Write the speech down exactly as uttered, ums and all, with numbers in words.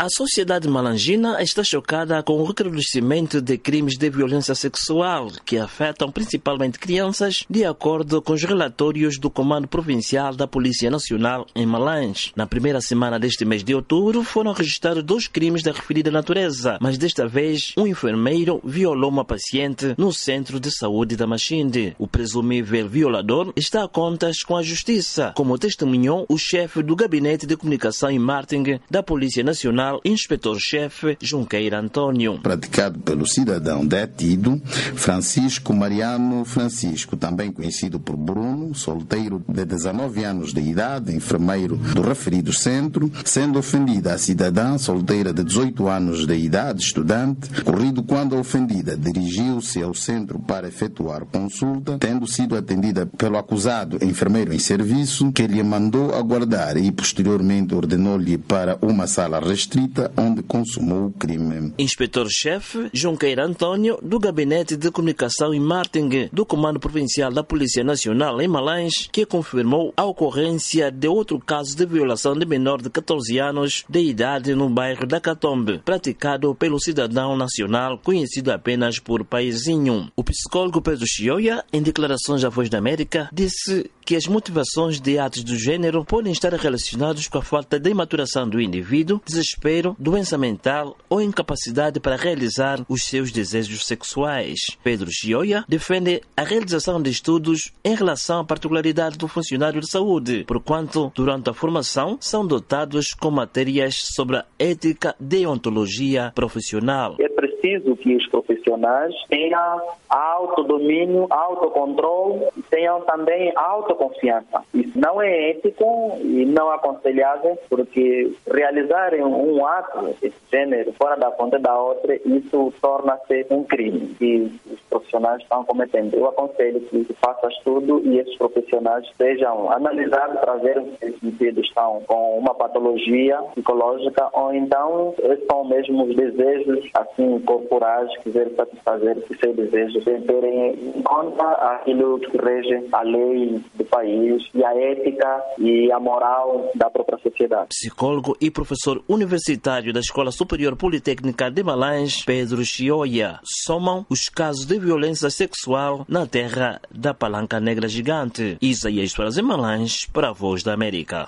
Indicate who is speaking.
Speaker 1: A sociedade malangina está chocada com o recrudescimento de crimes de violência sexual que afetam principalmente crianças, de acordo com os relatórios do Comando Provincial da Polícia Nacional em Malange. Na primeira semana deste mês de outubro foram registrados dois crimes da referida natureza, mas desta vez um enfermeiro violou uma paciente no Centro de Saúde da Machinde. O presumível violador está a contas com a justiça, como testemunhou o chefe do Gabinete de Comunicação e Marketing da Polícia Nacional, Inspetor-Chefe Junqueira Antônio.
Speaker 2: Praticado pelo cidadão detido Francisco Mariano Francisco, também conhecido por Bruno, solteiro de dezenove anos de idade, enfermeiro do referido centro, sendo ofendida a cidadã solteira de dezoito anos de idade, estudante, ocorrido quando a ofendida dirigiu-se ao centro para efetuar consulta, tendo sido atendida pelo acusado enfermeiro em serviço, que lhe mandou aguardar e posteriormente ordenou-lhe para uma sala restrita onde consumou o crime.
Speaker 1: Inspetor-Chefe Junqueira Antônio, do Gabinete de Comunicação e Marketing do Comando Provincial da Polícia Nacional em Malange, que confirmou a ocorrência de outro caso de violação de menor de catorze anos de idade no bairro da Catombe, praticado pelo cidadão nacional conhecido apenas por Paizinho. O psicólogo Pedro Chioia, em declarações à Voz da América, disse que as motivações de atos do gênero podem estar relacionados com a falta de maturação do indivíduo, desespero, doença mental ou incapacidade para realizar os seus desejos sexuais. Pedro Chioia defende a realização de estudos em relação à particularidade do funcionário de saúde, porquanto, durante a formação, são dotados com matérias sobre a ética e deontologia profissional.
Speaker 3: É preciso que os profissionais tenham autodomínio, autocontrole e tenham também autoconfiança. Isso não é ético e não aconselhável, porque realizarem um ato desse gênero fora da conta da outra, isso torna-se um crime que os profissionais estão cometendo. Eu aconselho que se faça estudo e esses profissionais sejam analisados para ver se esses indivíduos estão com uma patologia psicológica ou então são mesmo os desejos assim corporais que devem satisfazer os seus desejos, sem terem em conta aquilo que rege a lei do país e a ética e a moral da própria sociedade.
Speaker 1: Psicólogo e professor universitário da Escola Superior Politécnica de Malange, Pedro Chioia, somam os casos de violência sexual na terra da Palanca Negra Gigante. Isaías Soares em Malange, para a Voz da América.